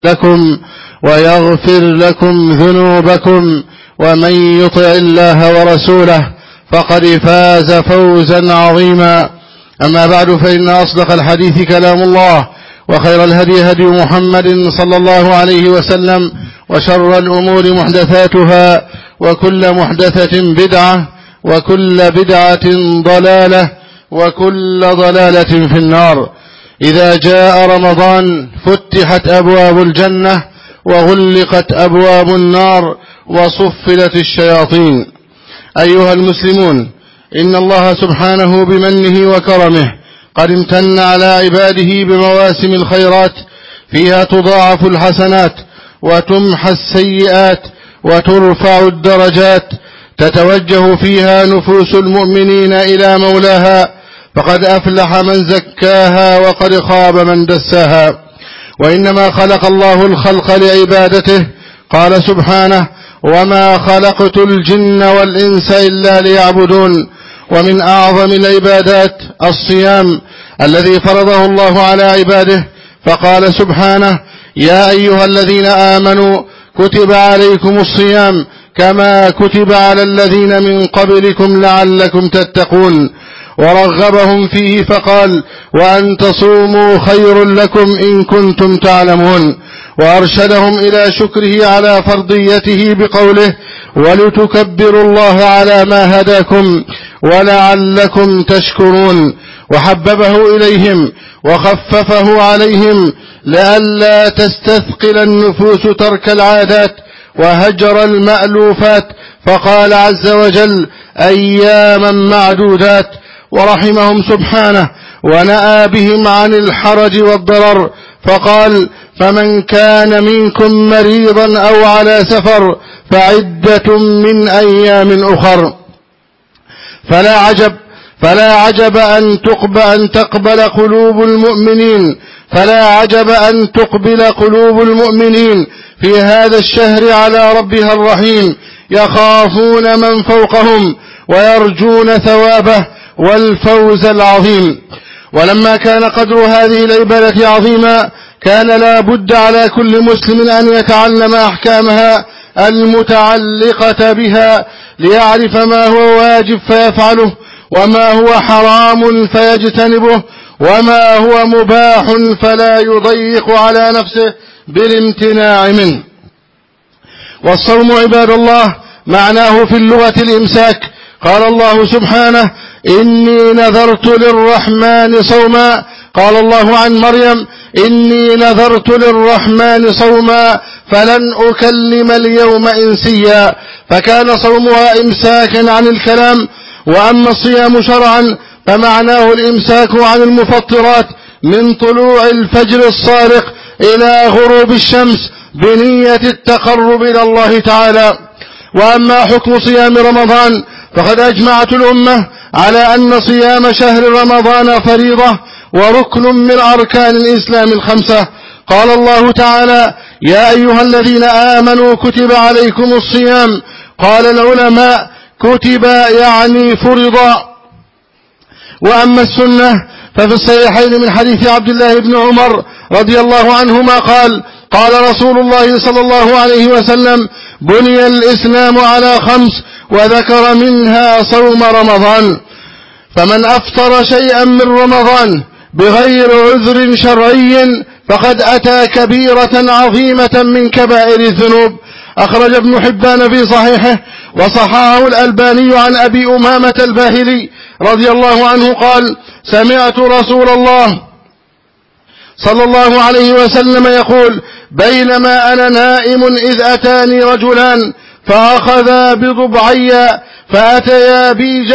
لكم ويغفر لكم ذنوبكم، ومن يطع الله ورسوله فقد فاز فوزا عظيما. أما بعد، فإن أصدق الحديث كلام الله، وخير الهدي هدي محمد صلى الله عليه وسلم، وشر الأمور محدثاتها، وكل محدثة بدعة، وكل بدعة ضلالة، وكل ضلالة في النار. إذا جاء رمضان فتحت أبواب الجنة وغلقت أبواب النار وصفلت الشياطين. أيها المسلمون، إن الله سبحانه بمنه وكرمه قد امتن على عباده بمواسم الخيرات فيها تضاعف الحسنات وتمحى السيئات وترفع الدرجات، تتوجه فيها نفوس المؤمنين إلى مولاها، فقد أفلح من زكاها وقد خاب من دساها. وإنما خلق الله الخلق لعبادته، قال سبحانه: وما خلقت الجن والإنس إلا ليعبدون. ومن أعظم العبادات الصيام الذي فرضه الله على عباده، فقال سبحانه: يا أيها الذين آمنوا كتب عليكم الصيام كما كتب على الذين من قبلكم لعلكم تتقون. ورغبهم فيه فقال: وأن تصوموا خير لكم إن كنتم تعلمون. وأرشدهم إلى شكره على فرضيته بقوله: ولتكبروا الله على ما هداكم ولعلكم تشكرون. وحببه إليهم وخففه عليهم لئلا تستثقل النفوس ترك العادات وهجر المألوفات، فقال عز وجل: أياما معدودات. ورحمهم سبحانه ونأى بهم عن الحرج والضرر، فقال: فمن كان منكم مريضا أو على سفر فعدة من أيام أخر. فلا عجب أن تقبل قلوب المؤمنين في هذا الشهر على ربها الرحيم، يخافون من فوقهم ويرجون ثوابه والفوز العظيم. ولما كان قدر هذه العبادة عظيما، كان لا بد على كل مسلم أن يتعلم أحكامها المتعلقة بها، ليعرف ما هو واجب فيفعله، وما هو حرام فيجتنبه، وما هو مباح فلا يضيق على نفسه بالامتناع منه. والصوم عباد الله معناه في اللغة الإمساك. قال الله سبحانه: إني نذرت للرحمن صوما. قال الله عن مريم: إني نذرت للرحمن صوما فلن أكلم اليوم إنسيا. فكان صومها إمساكا عن الكلام. وأما الصيام شرعا فمعناه الإمساك عن المفطرات من طلوع الفجر الصادق إلى غروب الشمس بنية التقرب إلى الله تعالى. وأما حكم صيام رمضان فقد أجمعت الأمة على أن صيام شهر رمضان فريضة وركن من أركان الإسلام الخمسة. قال الله تعالى: يا أيها الذين آمنوا كتب عليكم الصيام. قال العلماء: كتب يعني فرضا. وأما السنة ففي الصحيحين من حديث عبد الله بن عمر رضي الله عنهما قال رسول الله صلى الله عليه وسلم: بني الإسلام على 5، وذكر منها صوم رمضان. فمن أفطر شيئا من رمضان بغير عذر شرعي فقد أتى كبيرة عظيمة من كبائر الذنوب. أخرج ابن حبان في صحيحه وصححه الألباني عن أبي أمامة الباهلي رضي الله عنه قال: سمعت رسول الله صلى الله عليه وسلم يقول: بينما أنا نائم إذ أتاني رجلان فأخذا بضبعي فأتيا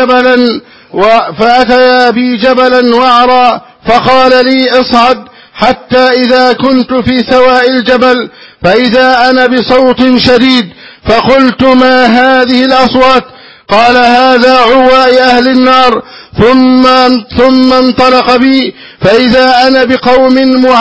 بي جبلا وعرا، فقال لي: اصعد، حتى إذا كنت في سواء الجبل فإذا أنا بصوت شديد، فقلت: ما هذه الأصوات؟ قال: هذا عواء أهل النار. ثم انطلق بي فإذا أنا بقوم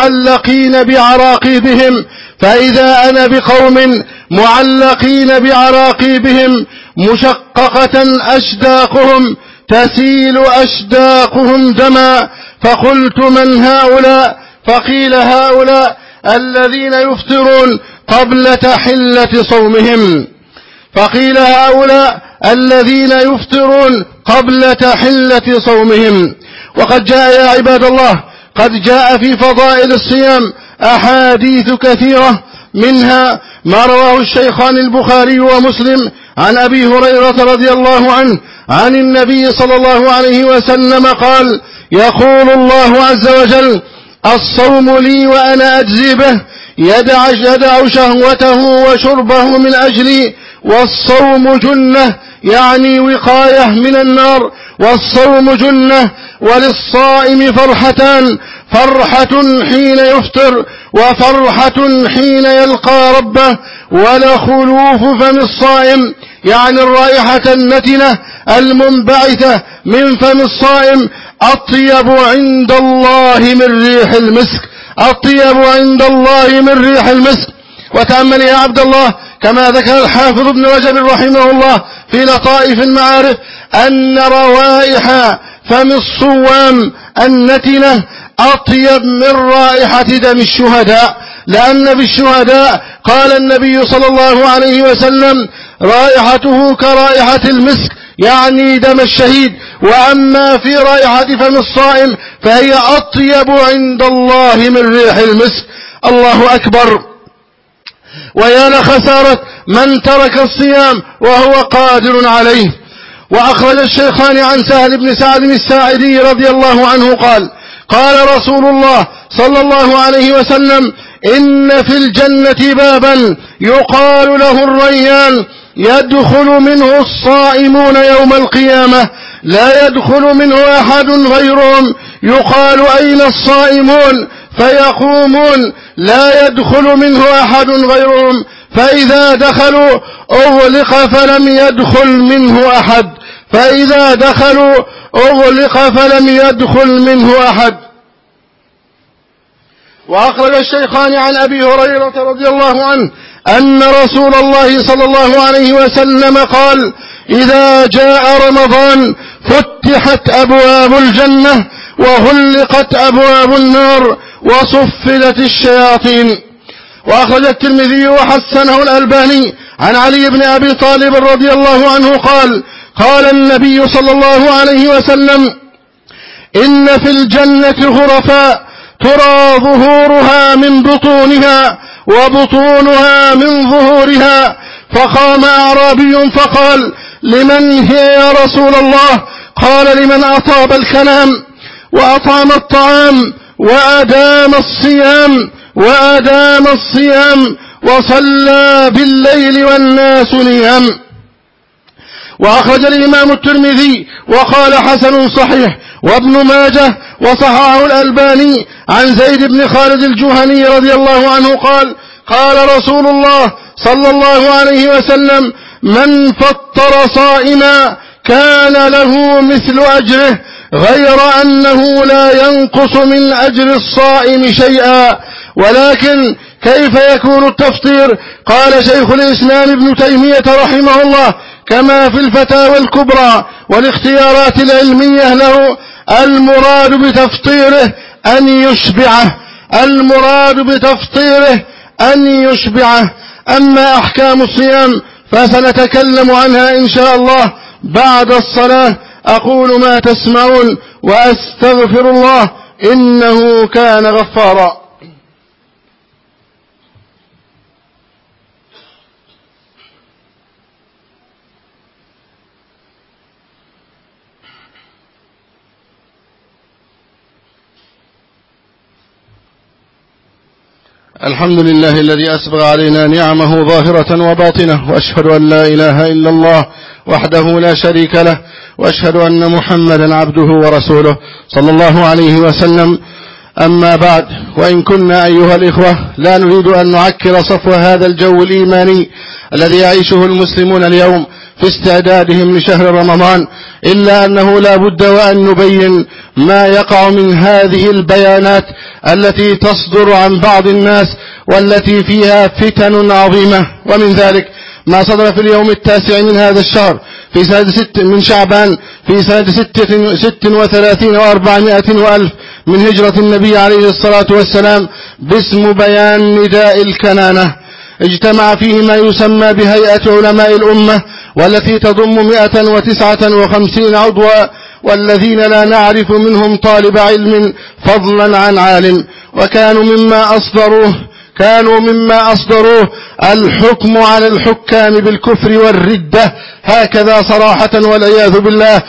معلقين بعراقيبهم مشققة أشداقهم تسيل أشداقهم دما، فقلت: من هؤلاء؟ فقيل: هؤلاء الذين يفطرون قبل تحلة صومهم. فقيل هؤلاء الذين يفطرون قبل تحلة صومهم. وقد جاء يا عباد الله، قد جاء في فضائل الصيام أحاديث كثيرة، منها ما رواه الشيخان البخاري ومسلم عن أبي هريرة رضي الله عنه عن النبي صلى الله عليه وسلم قال: يقول الله عز وجل: الصوم لي وأنا أجزي به، يدع شهوته وشربه من أجلي، والصوم جنة، يعني وقاية من النار، والصوم جنة. وللصائم فرحتان: فرحة حين يفطر، وفرحة حين يلقى ربه. ولخلوف فم الصائم، يعني الرائحة النتنة المنبعثة من فم الصائم، أطيب عند الله من ريح المسك، أطيب عند الله من ريح المسك. وتأمل يا عبد الله كما ذكر الحافظ ابن رجب رحمه الله في لطائف المعارف أن روائح فم الصوام النتنة أطيب من رائحة دم الشهداء، لأن بالشهداء قال النبي صلى الله عليه وسلم: رائحته كرائحة المسك، يعني دم الشهيد. وأما في رائحة فم الصائم فهي أطيب عند الله من ريح المسك. الله أكبر. ويا لخسارة من ترك الصيام وهو قادر عليه. وأخرج الشيخان عن سهل بن سعد الساعدي رضي الله عنه قال: قال رسول الله صلى الله عليه وسلم: إن في الجنة بابا يقال له الريان، يدخل منه الصائمون يوم القيامة، لا يدخل منه أحد غيرهم، يقال: أين الصائمون؟ فيقومون: لا يدخل منه أحد غيرهم، فإذا دخلوا أغلق فلم يدخل منه أحد، فإذا دخلوا أغلق فلم يدخل منه أحد. وأخرج الشيخان عن أبي هريرة رضي الله عنه أن رسول الله صلى الله عليه وسلم قال: إذا جاء رمضان فتحت أبواب الجنة وغلقت أبواب النار وصفدت الشياطين. وأخرج الترمذي وحسنه الألباني عن علي بن أبي طالب رضي الله عنه قال: قال النبي صلى الله عليه وسلم: إن في الجنة غرفا ترى ظهورها من بطونها وبطونها من ظهورها. فقام أعرابي فقال: لمن هي يا رسول الله؟ قال: لمن أطاب الكلام وأطعم الطعام وأدام الصيام وصلى بالليل والناس نيام. وأخرج الإمام الترمذي وقال: حسن صحيح. وابن ماجه وصححه الألباني عن زيد بن خالد الجهني رضي الله عنه قال: قال رسول الله صلى الله عليه وسلم: من فطر صائما كان له مثل أجره، غير أنه لا ينقص من أجر الصائم شيئا. ولكن كيف يكون التفطير؟ قال شيخ الإسلام ابن تيمية رحمه الله كما في الفتاوى الكبرى والاختيارات العلمية له: المراد بتفطيره أن يشبعه. أما أحكام الصيام فسنتكلم عنها إن شاء الله بعد الصلاة. أقول ما تسمعون وأستغفر الله إنه كان غفارا. الحمد لله الذي أسبغ علينا نعمه ظاهرة وباطنة، وأشهد أن لا إله إلا الله وحده لا شريك له، وأشهد أن محمدا عبده ورسوله صلى الله عليه وسلم. أما بعد، وإن كنا أيها الإخوة لا نريد أن نعكر صفو هذا الجو الإيماني الذي يعيشه المسلمون اليوم في استعدادهم لشهر رمضان، إلا أنه لا بد وأن نبين ما يقع من هذه البيانات التي تصدر عن بعض الناس والتي فيها فتن عظيمة. ومن ذلك ما صدر في اليوم 9 من هذا الشهر في سنة 6 من شعبان في سنة 36 و400 وألف من هجرة النبي عليه الصلاة والسلام باسم بيان نداء الكنانة، اجتمع فيه ما يسمى بهيئة علماء الأمة، والتي تضم 159 عضوا، والذين لا نعرف منهم طالب علم فضلا عن عالم، وكانوا مما أصدروه الحكم على الحكام بالكفر والردة هكذا صراحة والعياذ بالله،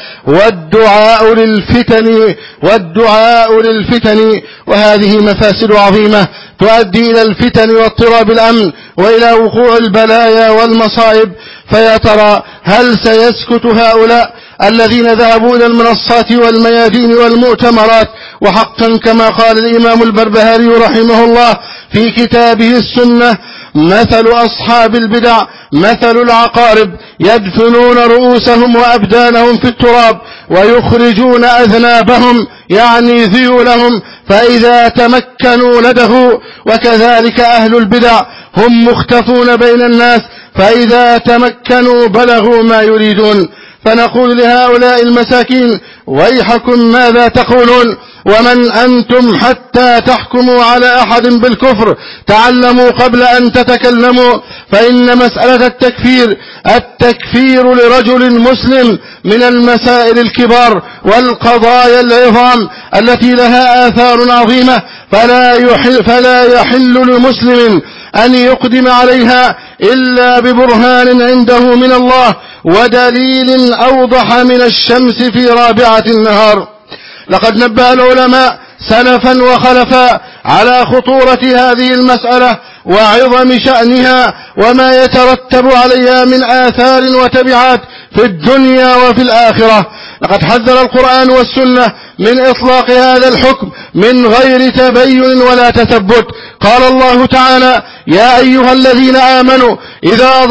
والدعاء للفتن، وهذه مفاسد عظيمة تؤدي إلى الفتن واضطراب الأمن وإلى وقوع البلايا والمصائب. فيا ترى هل سيسكت هؤلاء الذين ذهبوا إلى المنصات والميادين والمؤتمرات؟ وحقا كما قال الإمام البربهاري رحمه الله في كتابه السنة: مثل أصحاب البدع مثل العقارب يدفنون رؤوسهم وأبدانهم في التراب ويخرجون أذنابهم يعني ذيولهم فإذا تمكنوا لدغوا، وكذلك أهل البدع هم مختفون بين الناس فإذا تمكنوا بلغوا ما يريدون. فنقول لهؤلاء المساكين: ويحكم ماذا تقولون؟ ومن أنتم حتى تحكموا على أحد بالكفر؟ تعلموا قبل أن تتكلموا، فإن مسألة التكفير لرجل مسلم من المسائل الكبار والقضايا العظام التي لها آثار عظيمة، فلا يحل لمسلم أن يقدم عليها إلا ببرهان عنده من الله ودليل أوضح من الشمس في رابعة النهار. لقد نبه العلماء سلفا وخلفا على خطورة هذه المسألة وعظم شأنها وما يترتب عليها من آثار وتبعات في الدنيا وفي الآخرة. لقد حذر القرآن والسنة من إطلاق هذا الحكم من غير تبين ولا تثبت. قال الله تعالى: يا أيها الذين آمنوا إذا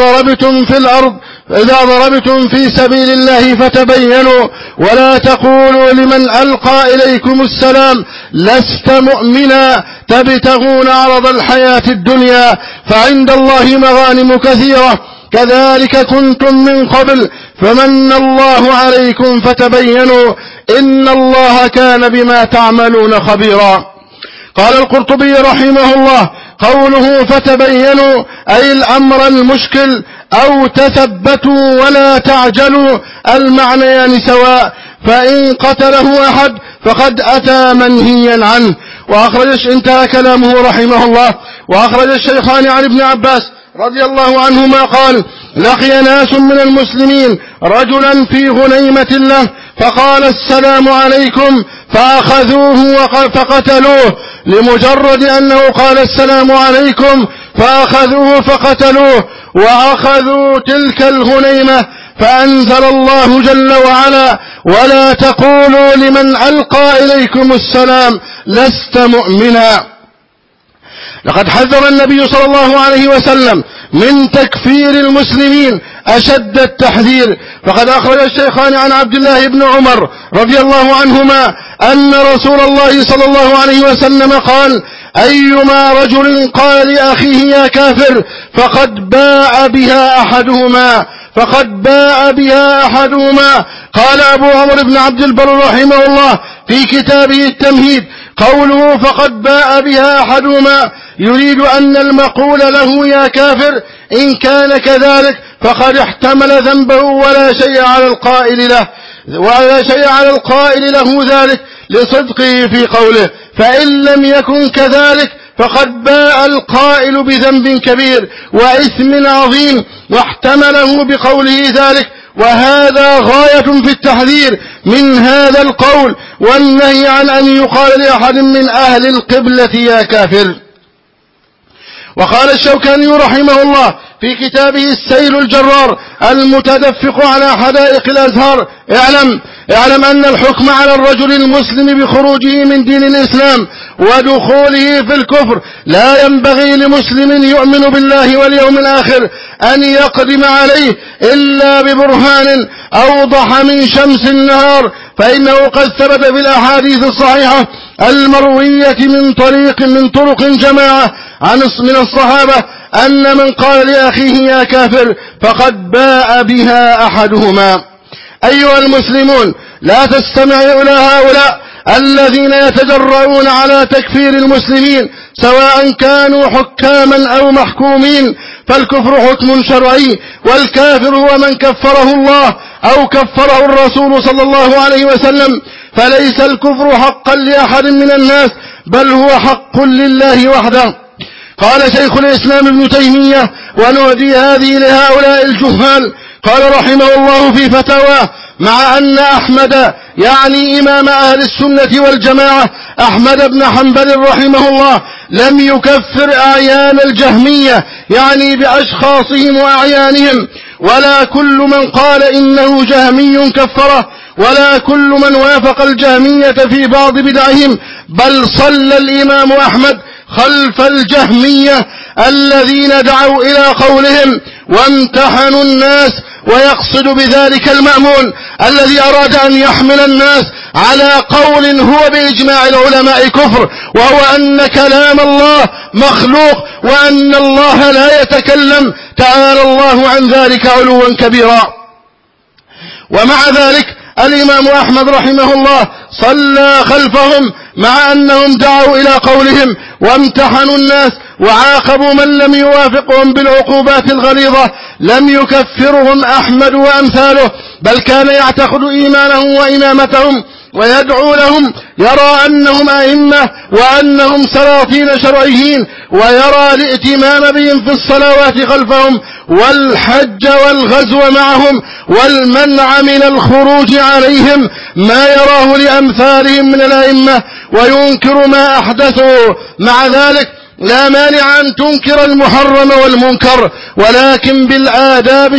ضربتم في سبيل الله فتبينوا ولا تقولوا لمن ألقى إليكم السلام لست مؤمنا تبتغون عرض الحياة الدنيا فعند الله مغانم كثيرة كذلك كنتم من قبل فمن الله عليكم فتبينوا إن الله كان بما تعملون خبيرا. قال القرطبي رحمه الله: قوله فتبينوا أي الأمر المشكل أو تثبتوا ولا تعجلوا المعنيان سواء، فإن قتله أحد فقد أتى منهيا عنه. انتهى كلامه رحمه الله. وأخرج الشيخان عن ابن عباس رضي الله عنهما قال: لقي ناس من المسلمين رجلا في غنيمة له فقال السلام عليكم فأخذوه فقتلوه، لمجرد أنه قال السلام عليكم فأخذوه فقتلوه وأخذوا تلك الغنيمة. فأنزل الله جل وعلا: ولا تقولوا لمن ألقى إليكم السلام لست مؤمنا. لقد حذر النبي صلى الله عليه وسلم من تكفير المسلمين أشد التحذير. فقد أخرج الشيخان عن عبد الله بن عمر رضي الله عنهما أن رسول الله صلى الله عليه وسلم قال: أيما رجل قال لأخيه يا كافر فقد باء بها أحدهما. قال أبو عمرو بن عبد البر رحمه الله في كتابه التمهيد: قوله فقد باء بها أحدهما يريد أن المقول له يا كافر إن كان كذلك فقد احتمل ذنبه ولا شيء على القائل له ذلك لصدقه في قوله، فإن لم يكن كذلك فقد باء القائل بذنب كبير وإثم عظيم واحتمله بقوله ذلك. وهذا غاية في التحذير من هذا القول والنهي عن أن يقال لأحد من أهل القبلة يا كافر. وقال الشوكاني رحمه الله في كتابه السيل الجرار المتدفق على حدائق الأزهار: اعلم أن الحكم على الرجل المسلم بخروجه من دين الإسلام ودخوله في الكفر لا ينبغي لمسلم يؤمن بالله واليوم الآخر أن يقدم عليه إلا ببرهان أوضح من شمس النهار، فإنه قد ثبت في الأحاديث الصحيحة المروية من طرق جماعة من الصحابة أن من قال لأخيه يا كافر فقد باء بها أحدهما. أيها المسلمون، لا تستمعوا إلى هؤلاء الذين يتجرؤون على تكفير المسلمين سواء كانوا حكاما أو محكومين، فالكفر حكم شرعي، والكافر هو من كفره الله أو كفره الرسول صلى الله عليه وسلم، فليس الكفر حقا لأحد من الناس، بل هو حق لله وحده. قال شيخ الإسلام ابن تيمية: ونهدي هذه لهؤلاء الجهال. قال رحمه الله في فتاواه: مع أن أحمد، يعني إمام أهل السنة والجماعة أحمد بن حنبل رحمه الله، لم يكفر أعيان الجهمية، يعني بأشخاصهم وأعيانهم، ولا كل من قال إنه جهمي كفره، ولا كل من وافق الجهمية في بعض بدعهم، بل صلى الإمام أحمد خلف الجهمية الذين دعوا إلى قولهم وامتحنوا الناس، ويقصد بذلك المأمون الذي أراد أن يحمل الناس على قول هو بإجماع العلماء كفر، وهو أن كلام الله مخلوق وأن الله لا يتكلم، تعالى الله عن ذلك علوا كبيرا. ومع ذلك الإمام أحمد رحمه الله صلى خلفهم، مع أنهم دعوا إلى قولهم وامتحنوا الناس وعاقبوا من لم يوافقهم بالعقوبات الغليظة. لم يكفرهم أحمد وأمثاله، بل كان يعتقد إيمانهم وإمامتهم ويدعو لهم، يرى أنهم أئمة وأنهم سلاطين شرعيين، ويرى الائتمام بهم في الصلوات خلفهم والحج والغزو معهم والمنع من الخروج عليهم ما يراه لأمثالهم من الأئمة، وينكر ما أحدثوا. مع ذلك لا مانع أن تنكر المحرم والمنكر، ولكن بالآداب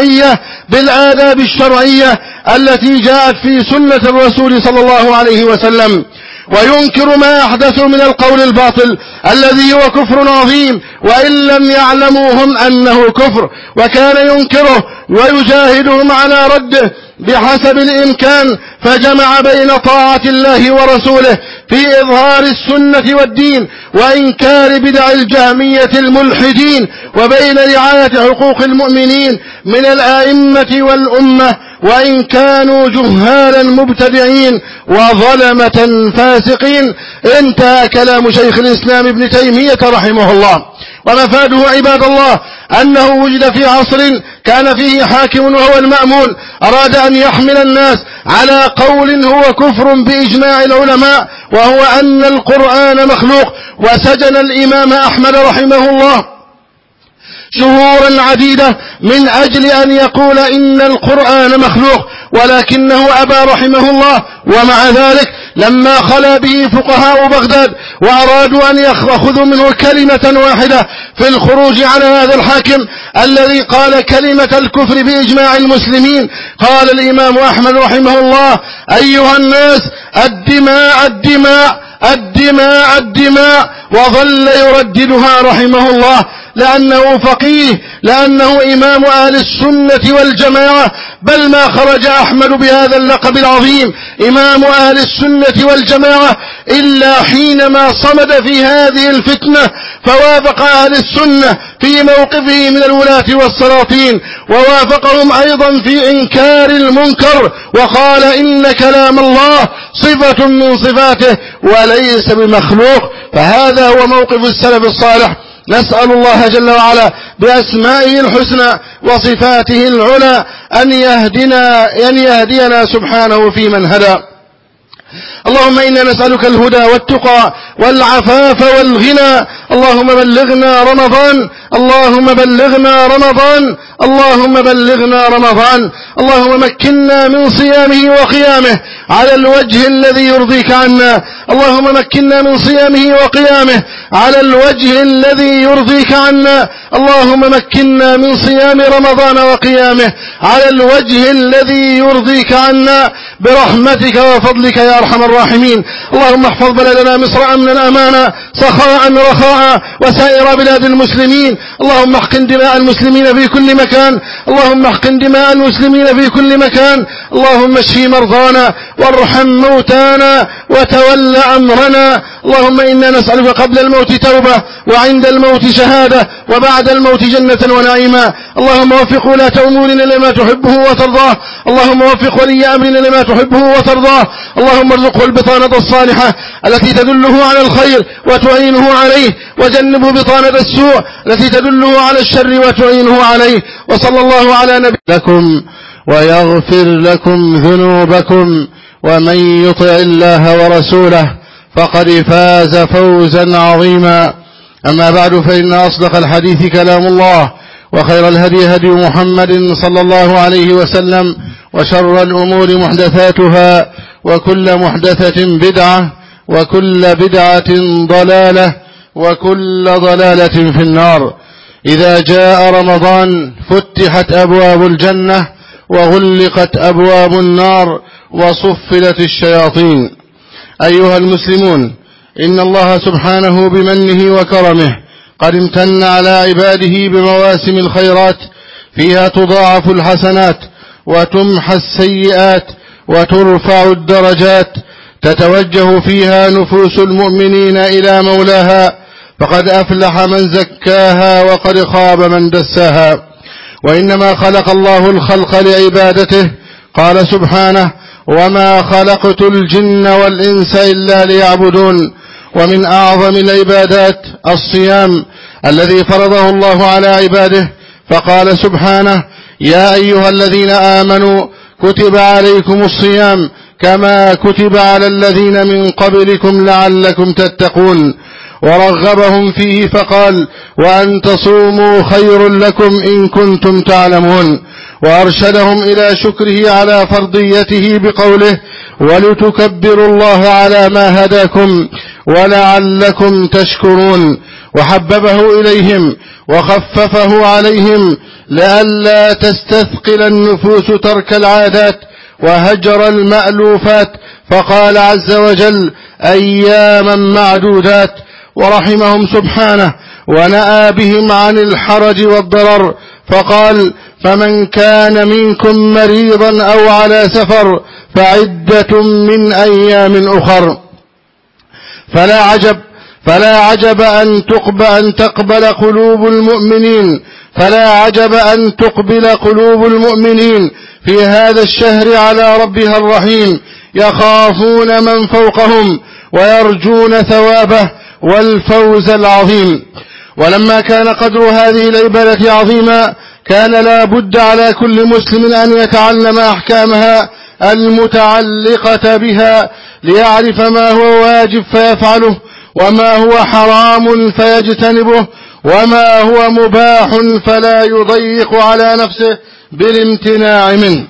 الشرعية التي جاءت في سنة الرسول صلى الله عليه وسلم، وينكر ما أحدثوا من القول الباطل الذي هو كفر عظيم، وإن لم يعلموا هم أنه كفر، وكان ينكره ويجاهدهم على رده بحسب الإمكان، فجمع بين طاعة الله ورسوله في إظهار السنة والدين وإنكار بدع الجهمية الملحدين، وبين رعاية حقوق المؤمنين من الآئمة والأمة وإن كانوا جهالا مبتدعين وظلمة فاسقين. انتهى كلام شيخ الإسلام ابن تيمية رحمه الله. ومفاده عباد الله أنه وجد في عصر كان فيه حاكم وهو المأمون أراد أن يحمل الناس على قول هو كفر بإجماع العلماء، وهو أن القرآن مخلوق، وسجن الإمام أحمد رحمه الله شهورا عديدة من أجل أن يقول إن القرآن مخلوق، ولكنه أبى رحمه الله. ومع ذلك لما خلا به فقهاء بغداد وأرادوا أن يأخذوا منه كلمة واحدة في الخروج على هذا الحاكم الذي قال كلمة الكفر بإجماع المسلمين، قال الإمام أحمد رحمه الله: أيها الناس، الدماء الدماء الدماء الدماء، وظل يرددها رحمه الله، لأنه فقيه، لأنه إمام أهل السنة والجماعة. بل ما خرج أحمد بهذا اللقب العظيم إمام أهل السنة والجماعة إلا حينما صمد في هذه الفتنة، فوافق أهل السنة في موقفه من الولاة والسلاطين، ووافقهم أيضا في إنكار المنكر، وقال إن كلام الله صفة من صفاته وليس بمخلوق. فهذا هو موقف السلف الصالح. نسأل الله جل وعلا بأسمائه الحسنى وصفاته العلى أن يهدينا سبحانه في من هدى. اللهم إنا نسألك الهدى والتقى والعفاف والغنى. اللهم بلغنا رمضان، اللهم بلغنا رمضان، اللهم بلغنا رمضان. اللهم مكنا من صيامه وقيامه على الوجه الذي يرضيك عنا. اللهم مكنا من صيامه وقيامه على الوجه الذي يرضيك عنا. اللهم مكنا من صيام رمضان وقيامه على الوجه الذي يرضيك عنا برحمتك وفضلك يا أرحم الراحمين. اللهم احفظ بلدنا مصر أمنا أمانا، سخاء رخاء وصنعاء وسائر بلاد المسلمين. اللهم احقن دماء المسلمين في كل مكان، اللهم احقن دماء المسلمين في كل مكان. اللهم اشف مرضانا وارحم موتانا وتول أمرنا. اللهم إنا نسألك قبل الموت توبة، وعند الموت شهادة، وبعد الموت جنة ونعيما. اللهم وفق ولاة أمورنا لما تحبه وترضاه، اللهم وفق ولي أمرنا لما تحبه وترضاه. اللهم ارزقه البطانة الصالحة التي تدله على الخير وتعينه عليه، وجنبه بطانة السوء التي تدله على الشر وتعينه عليه. وصلى الله على نبي لكم ويغفر لكم ذنوبكم، ومن يطع الله ورسوله فقد فاز فوزا عظيما. أما بعد، فإن أصدق الحديث كلام الله، وخير الهدي هدي محمد صلى الله عليه وسلم، وشر الأمور محدثاتها، وكل محدثة بدعة، وكل بدعة ضلالة، وكل ضلالة في النار. إذا جاء رمضان فتحت أبواب الجنة وغلقت أبواب النار وصفلت الشياطين. أيها المسلمون، إن الله سبحانه بمنه وكرمه قد امتن على عباده بمواسم الخيرات فيها تضاعف الحسنات وتمحى السيئات وترفع الدرجات، تتوجه فيها نفوس المؤمنين إلى مولاها، فقد أفلح من زكاها وقد خاب من دساها. وإنما خلق الله الخلق لعبادته، قال سبحانه: وما خلقت الجن والإنس إلا ليعبدون. ومن أعظم العبادات الصيام الذي فرضه الله على عباده، فقال سبحانه: يا أيها الذين آمنوا كتب عليكم الصيام كما كتب على الذين من قبلكم لعلكم تتقون. ورغبهم فيه فقال: وأن تصوموا خير لكم إن كنتم تعلمون. وأرشدهم إلى شكره على فرضيته بقوله: ولتكبروا الله على ما هداكم ولعلكم تشكرون. وحببه إليهم وخففه عليهم لئلا تستثقل النفوس ترك العادات وهجر المألوفات، فقال عز وجل: أياما معدودات. ورحمهم سبحانه ونأى بهم عن الحرج والضرر، فقال: فمن كان منكم مريضا أو على سفر فعدة من أيام أخر. فلا عجب أن تقبل قلوب المؤمنين في هذا الشهر على ربها الرحيم، يخافون من فوقهم ويرجون ثوابه والفوز العظيم. ولما كان قدر هذه العبادة عظيما، كان لا بد على كل مسلم أن يتعلم أحكامها المتعلقة بها، ليعرف ما هو واجب فيفعله، وما هو حرام فيجتنبه، وما هو مباح فلا يضيق على نفسه بالامتناع منه.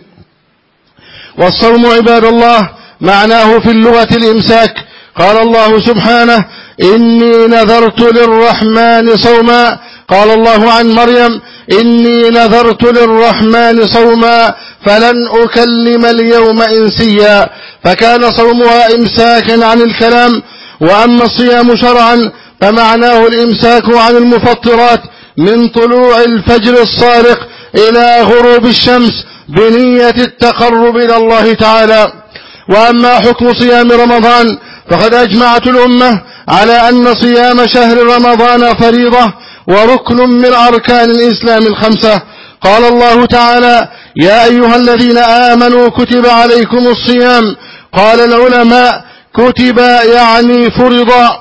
والصوم عباد الله معناه في اللغة الإمساك. قال الله سبحانه: إني نذرت للرحمن صوما. قال الله عن مريم: إني نذرت للرحمن صوما فلن أكلم اليوم إنسيا. فكان صومها إمساكا عن الكلام. وأما الصيام شرعا فمعناه الإمساك عن المفطرات من طلوع الفجر الصادق إلى غروب الشمس بنية التقرب إلى الله تعالى. وأما حكم صيام رمضان فقد أجمعت الأمة على أن صيام شهر رمضان فريضة وركن من أركان الإسلام الخمسة. قال الله تعالى: يا أيها الذين آمنوا كتب عليكم الصيام. قال العلماء: كتب يعني فرضا.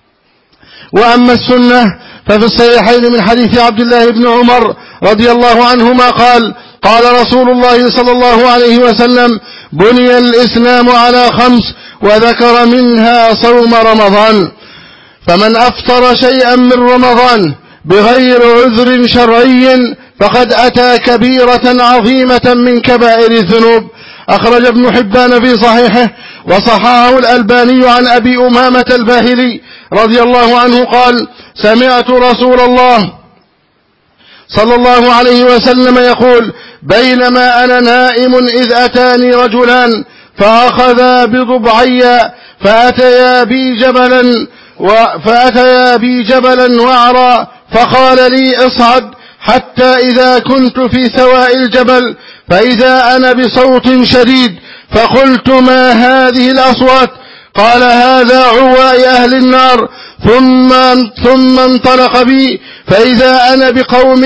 وأما السنة ففي الصحيحين من حديث عبد الله بن عمر رضي الله عنهما قال رسول الله صلى الله عليه وسلم: بني الإسلام على 5، وذكر منها صوم رمضان. فمن أفطر شيئا من رمضان بغير عذر شرعي فقد أتى كبيرة عظيمة من كبائر الذنوب. أخرج ابن حبان في صحيحه وصححه الألباني عن أبي أمامة الباهلي رضي الله عنه قال: سمعت رسول الله صلى الله عليه وسلم يقول: بينما أنا نائم إذ أتاني رجلان فأخذا بضبعي فأتيا بي جبلا فأتيا بي جبلا وعرا، فقال لي اصعد، حتى إذا كنت في سواء الجبل فإذا أنا بصوت شديد، فقلت ما هذه الأصوات؟ قال هذا عواء أهل النار. ثم انطلق بي فإذا أنا بقوم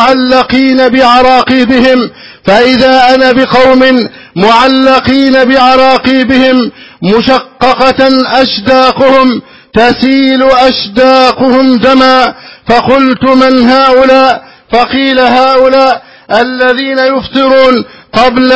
معلقين بعراقيبهم مشققة أشداقهم تسيل أشداقهم دما، فقلت من هؤلاء؟ فقيل هؤلاء الذين يفطرون قبل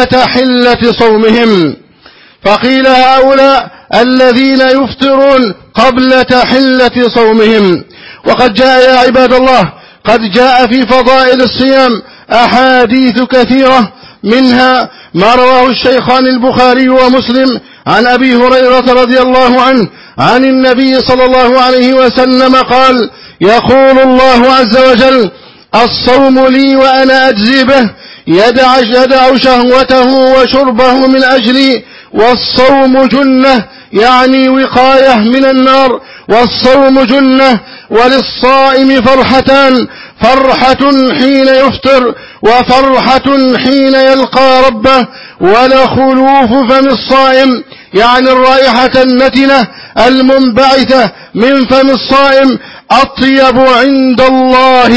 تحلة صومهم. وقد جاء يا عباد الله، قد جاء في فضائل الصيام أحاديث كثيرة، منها ما رواه الشيخان البخاري ومسلم عن أبي هريرة رضي الله عنه عن النبي صلى الله عليه وسلم قال: يقول الله عز وجل: الصوم لي وأنا أجزي به، يدع شهوته وشربه من أجلي، والصوم جنة، يعني وقاية من النار، والصوم جنة. وللصائم فرحتان: فرحة حين يفطر، وفرحة حين يلقى ربه. ولخلوف فم الصائم، يعني الرائحة النتنة المنبعثة من فم الصائم، أطيب عند الله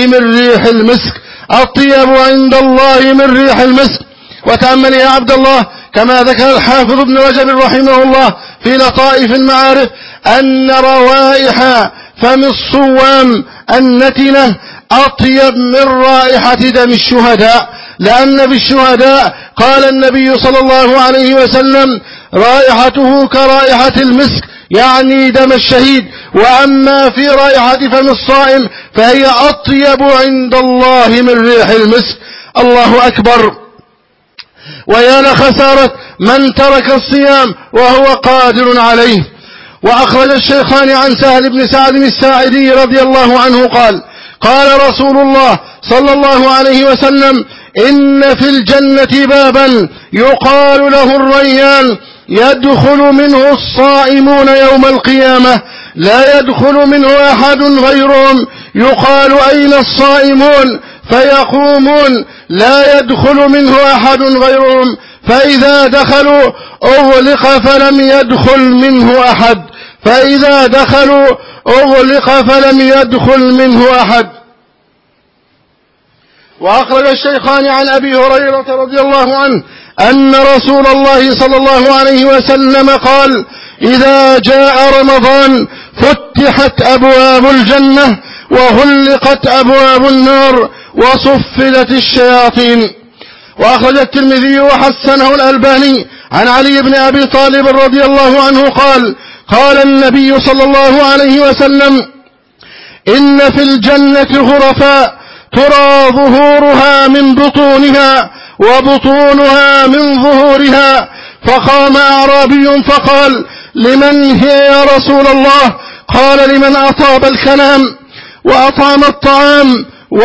من ريح المسك. وتأمل يا عبد الله كما ذكر الحافظ ابن رجب رحمه الله في لطائف المعارف أن روائح فم الصوام النتنة أطيب من رائحة دم الشهداء، لأن بالشهداء قال النبي صلى الله عليه وسلم: رائحته كرائحة المسك، يعني دم الشهيد. وأما في رائحة فم الصائم فهي أطيب عند الله من ريح المسك. الله أكبر! ويا لخسارة من ترك الصيام وهو قادر عليه. وأخرج الشيخان عن سهل بن سعد الساعدي رضي الله عنه قال: قال رسول الله صلى الله عليه وسلم: إن في الجنة بابا يقال له الريان، يدخل منه الصائمون يوم القيامة، لا يدخل منه أحد غيرهم، يقال: أين الصائمون؟ فيقومون: لا يدخل منه أحد غيرهم، فإذا دخلوا أغلق فلم يدخل منه أحد. وأخرج الشيخان عن أبي هريرة رضي الله عنه أن رسول الله صلى الله عليه وسلم قال: إذا جاء رمضان فتحت أبواب الجنة وغلقت أبواب النار وصفدت الشياطين. وأخرج الترمذي وحسنه الألباني عن علي بن أبي طالب رضي الله عنه قال: قال النبي صلى الله عليه وسلم: إن في الجنة غرفا ترى ظهورها من بطونها وبطونها من ظهورها. فقام أعرابي فقال: لمن هي يا رسول الله؟ قال: لمن أطاب الكلام وأطعم الطعام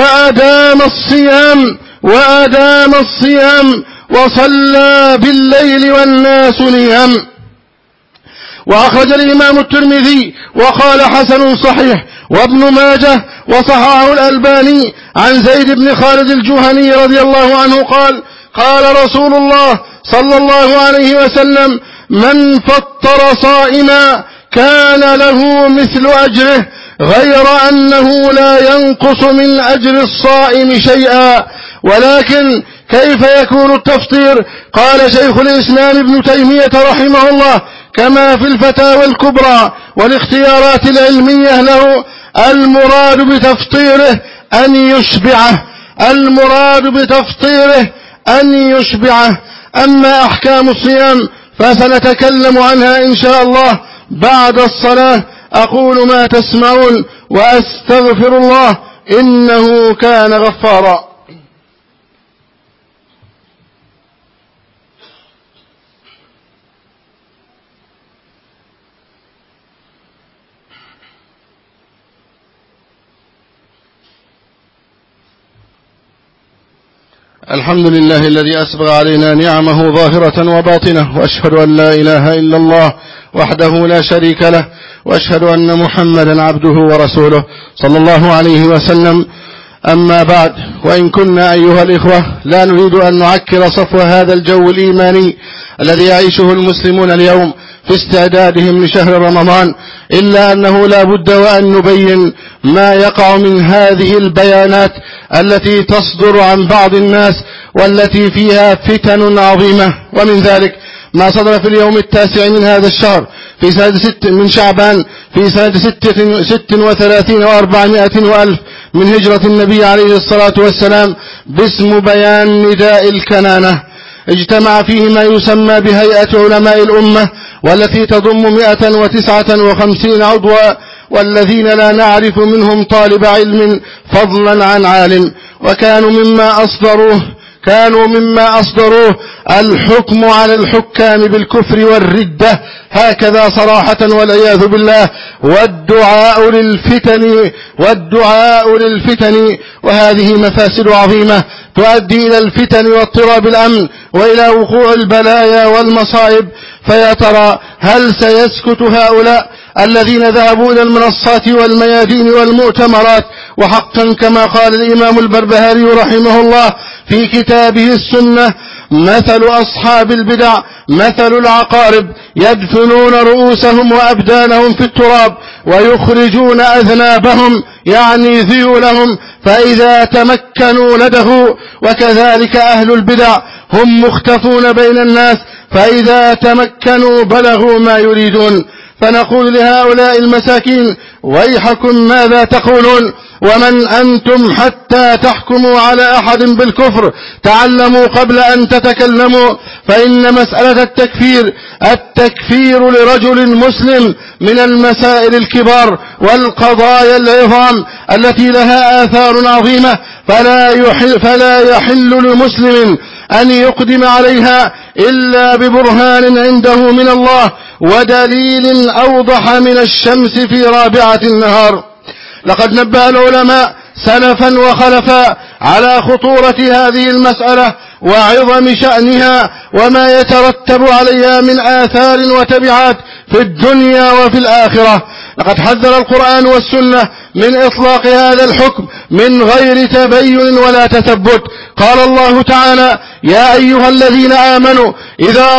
وأدام الصيام وصلى بالليل والناس نيام. وأخرج الإمام الترمذي وقال: حسن صحيح. وابن ماجه وصححه الألباني عن زيد بن خالد الجهني رضي الله عنه قال: قال رسول الله صلى الله عليه وسلم: من فطر صائما كان له مثل أجره، غير أنه لا ينقص من أجر الصائم شيئا. ولكن كيف يكون التفطير؟ قال شيخ الإسلام ابن تيمية رحمه الله كما في الفتاوى الكبرى والاختيارات العلمية له: المراد بتفطيره أن يشبعه. أما أحكام الصيام فسنتكلم عنها إن شاء الله بعد الصلاة. أقول ما تسمعون وأستغفر الله إنه كان غفارا. الحمد لله الذي أسبغ علينا نعمه ظاهرة وباطنة، وأشهد أن لا إله إلا الله وحده لا شريك له، وأشهد أن محمدا عبده ورسوله صلى الله عليه وسلم. أما بعد، وإن كنا أيها الإخوة لا نريد أن نعكر صفو هذا الجو الإيماني الذي يعيشه المسلمون اليوم في استعدادهم لشهر رمضان، إلا أنه لا بد وأن نبين ما يقع من هذه البيانات التي تصدر عن بعض الناس والتي فيها فتن عظيمة. ومن ذلك ما صدر في اليوم 9 من هذا الشهر في سنة 6 من شعبان في سنة 36 و400 وألف من هجرة النبي عليه الصلاة والسلام باسم بيان نداء الكنانة. اجتمع فيه ما يسمى بهيئة علماء الأمة، والتي تضم 159 عضوا، والذين لا نعرف منهم طالب علم فضلا عن عالم، وكانوا مما أصدروه الحكم على الحكام بالكفر والردة هكذا صراحة والعياذ بالله، والدعاء للفتن، وهذه مفاسد عظيمة تؤدي إلى الفتن واضطراب الأمن وإلى وقوع البلايا والمصائب. فيا ترى هل سيسكت هؤلاء الذين ذهبوا إلى المنصات والميادين والمؤتمرات؟ وحقا كما قال الإمام البربهاري رحمه الله في كتابه السنة: مثل أصحاب البدع مثل العقارب يدفنون رؤوسهم وأبدانهم في التراب ويخرجون أذنابهم يعني ذيولهم فإذا تمكنوا لدغوا، وكذلك أهل البدع هم مختفون بين الناس فإذا تمكنوا بلغوا ما يريدون. فنقول لهؤلاء المساكين: ويحكم ماذا تقولون؟ ومن أنتم حتى تحكموا على أحد بالكفر؟ تعلموا قبل أن تتكلموا، فإن مسألة التكفير لرجل مسلم من المسائل الكبار والقضايا العظام التي لها آثار عظيمة، فلا يحل لمسلم أن يقدم عليها إلا ببرهان عنده من الله ودليل أوضح من الشمس في رابعة النهار. لقد نبه العلماء سلفا وخلفا على خطورة هذه المسألة وعظم شأنها وما يترتب عليها من آثار وتبعات في الدنيا وفي الآخرة. لقد حذر القرآن والسنة من إطلاق هذا الحكم من غير تبين ولا تثبت. قال الله تعالى: يا أيها الذين آمنوا إذا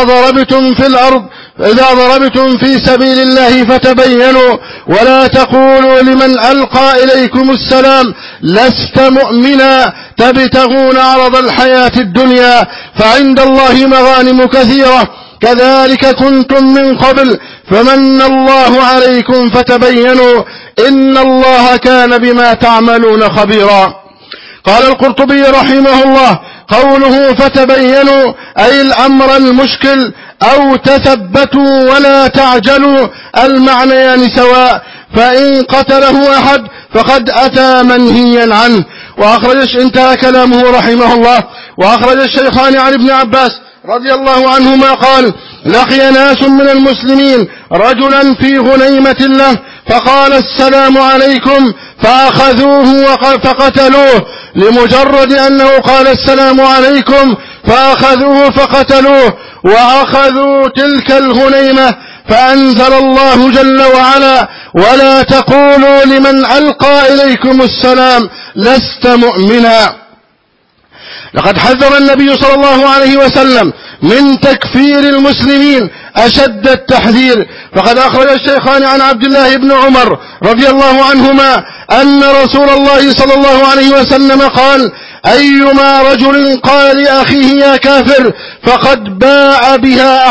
ضربتم في سبيل الله فتبينوا ولا تقولوا لمن ألقى إليكم السلام لست مؤمنا تبتغون عرض الحياة الدنيا فعند الله مغانم كثيرة كذلك كنتم من قبل فمن الله عليكم فتبينوا إن الله كان بما تعملون خبيرا. قال القرطبي رحمه الله: قوله فتبينوا أي الأمر المشكل أو تثبتوا ولا تعجلوا، المعنيان سواء، فإن قتله أحد فقد أتى منهيا عنه. انتهى كلامه رحمه الله. وأخرج الشيخان عن ابن عباس رضي الله عنهما قال: لقي ناس من المسلمين رجلا في غنيمة له فقال: السلام عليكم، فأخذوه فقتلوه، لمجرد أنه قال السلام عليكم فأخذوه فقتلوه وأخذوا تلك الغنيمة. فأنزل الله جل وعلا: ولا تقولوا لمن ألقى إليكم السلام لست مؤمنا. لقد حذر النبي صلى الله عليه وسلم من تكفير المسلمين أشد التحذير. فقد أخرج الشيخان عن عبد الله بن عمر رضي الله عنهما أن رسول الله صلى الله عليه وسلم قال: أيما رجل قال لأخيه يا كافر فقد باء بها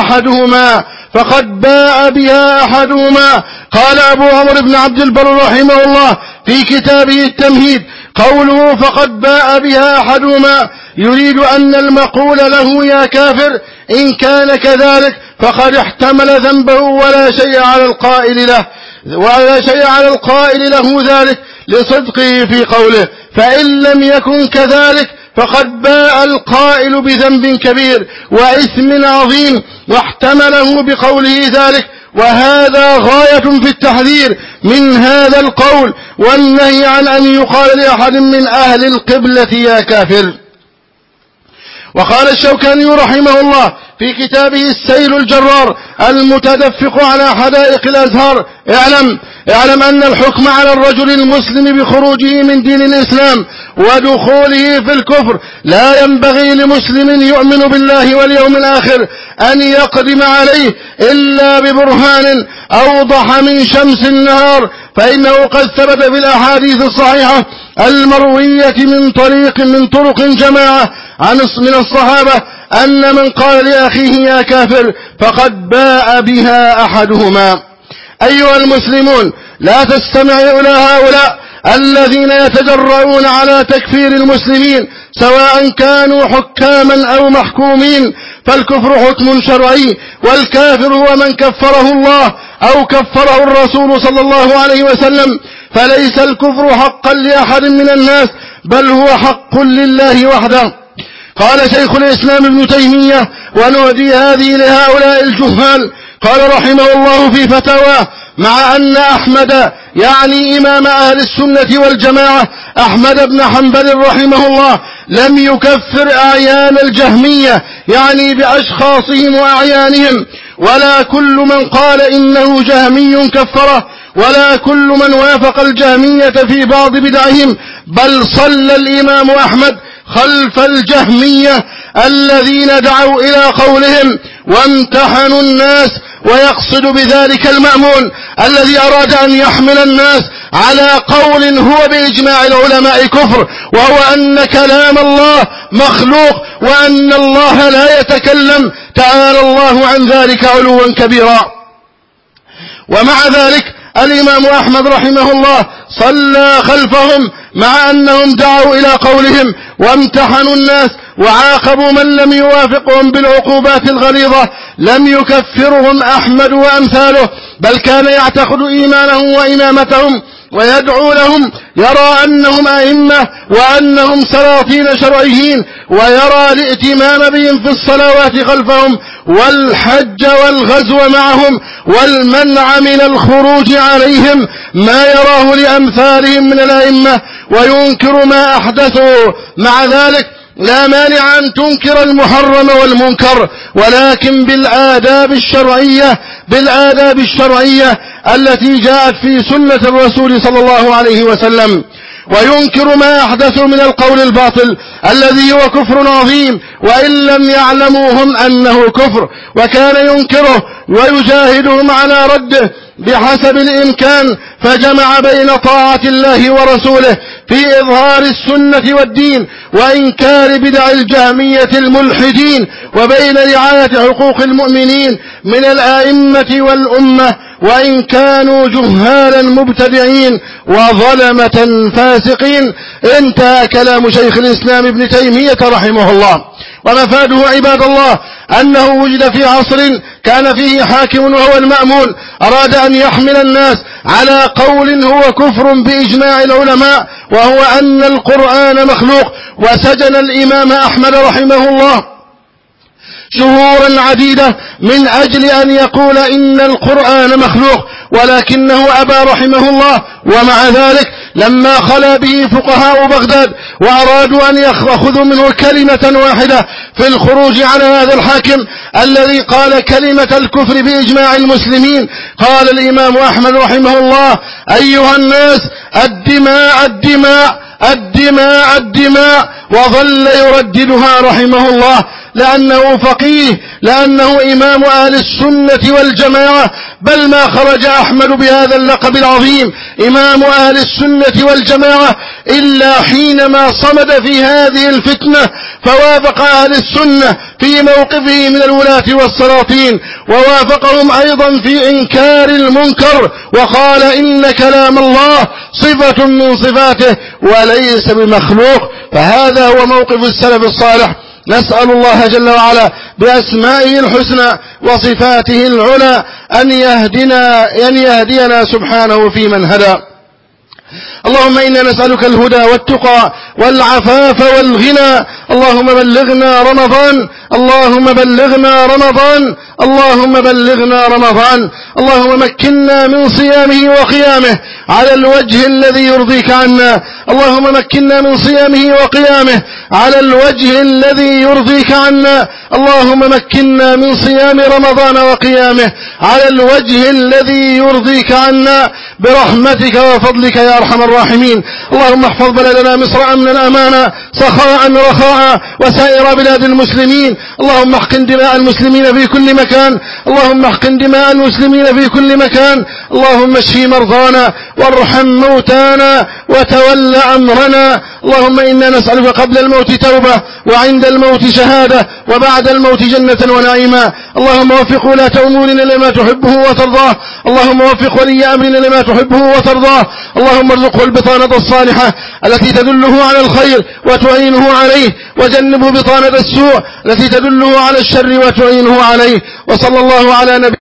أحدهما. قال أبو عمر بن عبد البر رحمه الله في كتابه التمهيد: قوله فقد باء بها أحدهما يريد أن المقول له يا كافر إن كان كذلك فقد احتمل ذنبه ولا شيء على القائل له ذلك لصدقه في قوله، فإن لم يكن كذلك فقد باء القائل بذنب كبير وإثم عظيم واحتمله بقوله ذلك. وهذا غاية في التحذير من هذا القول والنهي عن أن يقال لأحد من أهل القبلة يا كافر. وقال الشوكاني رحمه الله في كتابه السيل الجرار المتدفق على حدائق الأزهار: اعلم أن الحكم على الرجل المسلم بخروجه من دين الإسلام ودخوله في الكفر لا ينبغي لمسلم يؤمن بالله واليوم الآخر أن يقدم عليه إلا ببرهان أوضح من شمس النهار، فإنه قد ثبت في الأحاديث الصحيحة المروية من طرق جماعة من الصحابة أن من قال لأخيه يا كافر فقد باء بها أحدهما. أيها المسلمون، لا تستمعوا إلى هؤلاء الذين يتجرؤون على تكفير المسلمين سواء كانوا حكاما أو محكومين، فالكفر حكم شرعي، والكافر هو من كفره الله أو كفره الرسول صلى الله عليه وسلم، فليس الكفر حقا لأحد من الناس بل هو حق لله وحده. قال شيخ الإسلام ابن تيمية: ونهدي هذه لهؤلاء الجهال. قال رحمه الله في فتاواه: مع أن أحمد يعني إمام أهل السنة والجماعة أحمد بن حنبل رحمه الله لم يكفر أعيان الجهمية يعني بأشخاصهم وأعيانهم، ولا كل من قال إنه جهمي كفره، ولا كل من وافق الجهمية في بعض بدعهم، بل صلى الإمام أحمد خلف الجهمية الذين دعوا إلى قولهم وامتحنوا الناس، ويقصد بذلك المأمون الذي أراد أن يحمل الناس على قول هو بإجماع العلماء كفر، وهو أن كلام الله مخلوق وأن الله لا يتكلم، تعالى الله عن ذلك علوا كبيرا. ومع ذلك الإمام أحمد رحمه الله صلى خلفهم مع أنهم دعوا إلى قولهم وامتحنوا الناس وعاقبوا من لم يوافقهم بالعقوبات الغليظة. لم يكفرهم أحمد وأمثاله، بل كان يعتقد إيمانهم وإمامتهم ويدعو لهم، يرى أنهم أئمة وأنهم سلاطين شرعيين، ويرى الائتمام بهم في الصلوات خلفهم والحج والغزو معهم والمنع من الخروج عليهم ما يراه لأمثالهم من الأئمة، وينكر ما أحدثوا. مع ذلك لا مانع أن تنكر المحرم والمنكر، ولكن بالآداب الشرعية التي جاءت في سنة الرسول صلى الله عليه وسلم. وينكر ما أحدثوا من القول الباطل الذي هو كفر عظيم وإن لم يعلموا هم أنه كفر، وكان ينكره ويجاهدهم على رده بحسب الإمكان، فجمع بين طاعة الله ورسوله في إظهار السنة والدين وإنكار بدع الجهمية الملحدين، وبين رعاية حقوق المؤمنين من الآئمة والأمة وإن كانوا جهالا مبتدعين وظلمة فاسقين. انتهى كلام شيخ الإسلام ابن تيمية رحمه الله. ومفاده عباد الله أنه وجد في عصر كان فيه حاكم وهو المأمون أراد أن يحمل الناس على قول هو كفر بإجماع العلماء، وهو أن القرآن مخلوق، وسجن الإمام أحمد رحمه الله شهورا عديدة من أجل أن يقول إن القرآن مخلوق، ولكنه أبى رحمه الله. ومع ذلك لما خلا به فقهاء بغداد وأرادوا أن يأخذوا منه كلمة واحدة في الخروج على هذا الحاكم الذي قال كلمة الكفر بإجماع المسلمين، قال الإمام أحمد رحمه الله: أيها الناس، الدماء الدماء الدماء الدماء، وظل يرددها رحمه الله لأنه فقيه، لأنه إمام أهل السنة والجماعة. بل ما خرج أحمد بهذا اللقب العظيم إمام أهل السنة والجماعة إلا حينما صمد في هذه الفتنة، فوافق أهل السنة في موقفه من الولاة والسلاطين، ووافقهم أيضا في إنكار المنكر، وقال إن كلام الله صفة من صفاته وليس بمخلوق. فهذا هو موقف السلف الصالح. نسأل الله جل وعلا بأسمائه الحسنى وصفاته العلى أن يهدينا سبحانه في من هدى. اللهم إنا نسألك الهدى والتقى والعفاف والغنى. اللهم بلغنا رمضان، اللهم بلغنا رمضان، اللهم بلغنا رمضان. اللهم مكننا من صيامه وقيامه على الوجه الذي يرضيك عنا. اللهم مكننا من صيامه وقيامه على الوجه الذي يرضيك عنا. اللهم مكنا من صيام رمضان وقيامه على الوجه الذي يرضيك عنا برحمتك وفضلك يا أرحم الراحمين. اللهم احفظ بلدنا مصر أمنا أمانا سخاء رخاء وسائر بلاد المسلمين. اللهم احقن دماء المسلمين في كل مكان. اللهم احقن دماء المسلمين في كل مكان. اللهم اشف مرضانا وارحم موتانا وتول أمرنا. اللهم إنا نسألك قبل الموت توبة وعند الموت شهادة وبعد الموت جنة ونعيما. اللهم وفق ولاة أمورنا لما تحبه وترضاه. اللهم وفق ولي أمرنا لما تحبه وترضاه. اللهم ارزقه البطانة الصالحة التي تدله على الخير وتعينه عليه، وجنبه بطانة السوء التي تدله على الشر وتعينه عليه. وصلى الله على نبينا